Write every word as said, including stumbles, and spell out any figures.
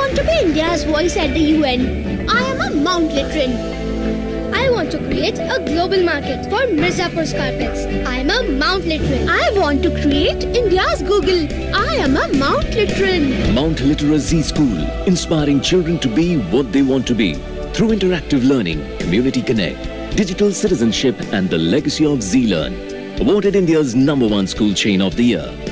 want to be India's voice at the U N. I am a Mount Litrin. I want to create a global market for Mirzapur's carpets. I am a Mount Litrin. I want to create India's Google. I am a Mount Litrin. Mount Literacy School, inspiring children to be what they want to be through interactive learning, community connect, digital citizenship and the legacy of Z-Learn. Awarded India's number one school chain of the year.